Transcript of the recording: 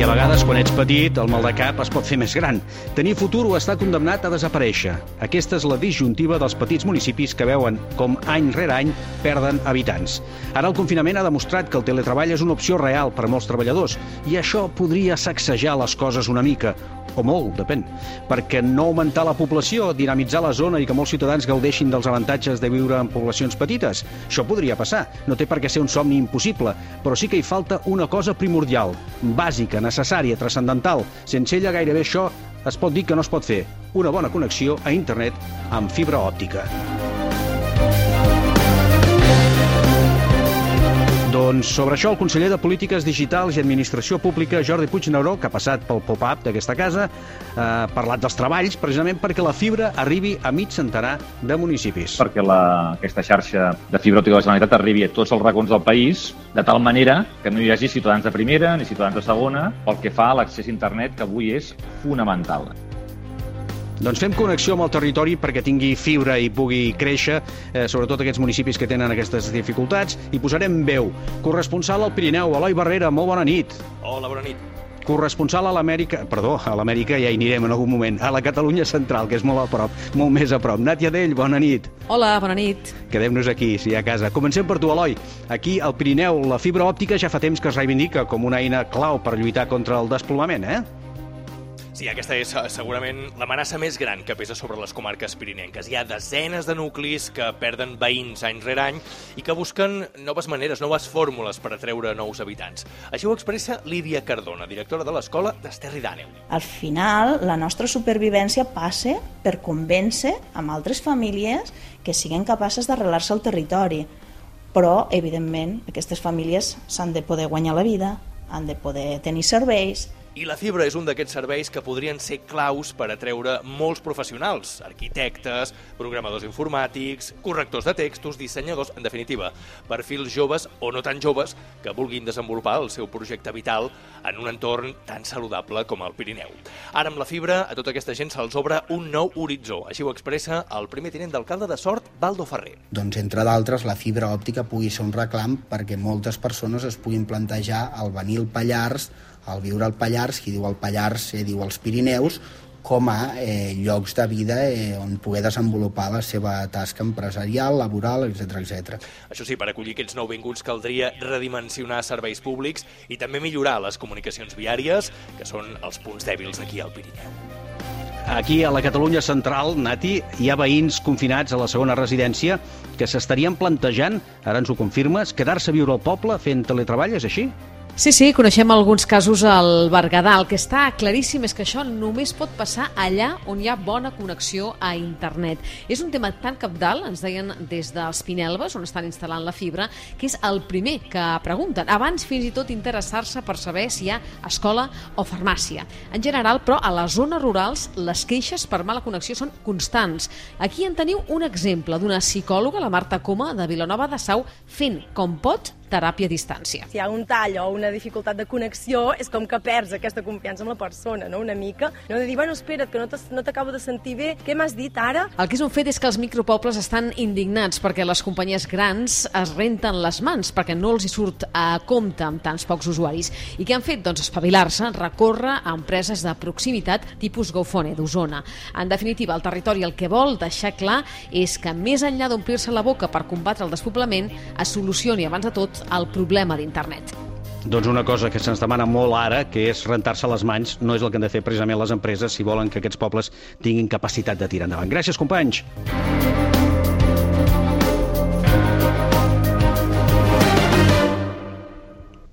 a vegades, quan ets petit, el mal de cap es pot fer més gran. Tenir futur o estar condemnat a desaparèixer. Aquesta és la disjuntiva dels petits municipis que veuen com any rere any perden habitants. Ara el confinament ha demostrat que el teletreball és una opció real per a molts treballadors i això podria sacsejar les coses una mica, o molt, depèn, perquè no augmentar la població, dinamitzar la zona i que molts ciutadans gaudeixin dels avantatges de viure en poblacions petites. Això podria passar, no té per què ser un somni impossible, però sí que hi falta una cosa primordial, bàsica, necessària, transcendental. Sense ella gairebé això es pot dir que no es pot fer, una bona connexió a internet amb fibra òptica. Doncs sobre això el conseller de Polítiques Digitals i Administració Pública, Jordi Puigneró, que ha passat pel pop-up d'aquesta casa, ha parlat dels treballs precisament perquè la fibra arribi a mig centenar de municipis. Perquè aquesta xarxa de fibra òptica de la Generalitat arribi a tots els racons del país, de tal manera que no hi hagi ciutadans de primera ni ciutadans de segona, pel que fa a l'accés a internet, que avui és fonamental. Doncs fem connexió amb el territori perquè tingui fibra i pugui créixer, sobretot aquests municipis que tenen aquestes dificultats, i posarem veu. Corresponsal al Pirineu, Eloi Barrera, molt bona nit. Hola, bona nit. Corresponsal a l'Amèrica, a l'Amèrica ja hi anirem en algun moment, a la Catalunya Central, que és molt a prop, molt més a prop. Nàtia Dell, bona nit. Hola, bona nit. Quedem-nos aquí, si hi ha casa. Comencem per tu, Eloi. Aquí, al Pirineu, la fibra òptica ja fa temps que es reivindica com una eina clau per lluitar contra el desplomament, Sí, aquesta és segurament l'amenaça més gran que pesa sobre les comarques pirinenques. Hi ha desenes de nuclis que perden veïns any rere any i que busquen noves maneres, noves fórmules per atreure nous habitants. Així ho expressa Lídia Cardona, directora de l'escola d'Esterri d'Àneu. Al final, la nostra supervivència passa per convèncer amb altres famílies que siguin capaces d'arrelar-se al territori. Però, evidentment, aquestes famílies s'han de poder guanyar la vida, han de poder tenir serveis. I la fibra és un d'aquests serveis que podrien ser claus per atreure molts professionals, arquitectes, programadors informàtics, correctors de textos, dissenyadors, en definitiva, perfils joves o no tan joves que vulguin desenvolupar el seu projecte vital en un entorn tan saludable com el Pirineu. Ara, amb la fibra, a tota aquesta gent se'ls obre un nou horitzó. Així ho expressa el primer tinent d'alcalde de Sort, Baldo Ferrer. Doncs, entre d'altres, la fibra òptica pugui ser un reclam perquè moltes persones es puguin plantejar el venir al Pallars, el viure al Pallars, qui diu al Pallars diu als Pirineus, com a llocs de vida on poder desenvolupar la seva tasca empresarial, laboral, etc. Això sí, per acollir aquests nouvinguts caldria redimensionar serveis públics i també millorar les comunicacions viàries, que són els punts dèbils aquí al Pirineu. Aquí, a la Catalunya Central, Nati, hi ha veïns confinats a la segona residència que s'estarien plantejant, ara ens ho confirmes, quedar-se a viure al poble fent teletreball, és així? Sí, coneixem alguns casos al Berguedà. El que està claríssim és que això només pot passar allà on hi ha bona connexió a internet. És un tema tan cabdal, ens deien des dels Pinelves, on estan instal·lant la fibra, que és el primer que pregunten, abans fins i tot interessar-se per saber si hi ha escola o farmàcia. En general, però, a les zones rurals les queixes per mala connexió són constants. Aquí en teniu un exemple d'una psicòloga, la Marta Coma, de Vilanova de Sau, fent com pot teràpia a distància. Si hi ha un tall o una dificultat de connexió, és com que perds aquesta confiança amb la persona, no? Una mica. No de dir, bueno, espera't, que no t'acabo de sentir bé, què m'has dit ara? El que és un fet és que els micropobles estan indignats perquè les companyies grans es renten les mans, perquè no els hi surt a compte amb tants pocs usuaris. I què han fet? Doncs espavilar-se, recórrer a empreses de proximitat tipus GoFone d'Osona. En definitiva, el territori el que vol deixar clar és que més enllà d'omplir-se la boca per combatre el despoblament, es solucioni abans de tot el problema d'internet. Doncs una cosa que se'ns demana molt ara, que és rentar-se les mans, no és el que han de fer precisament les empreses si volen que aquests pobles tinguin capacitat de tirar endavant. Gràcies, companys!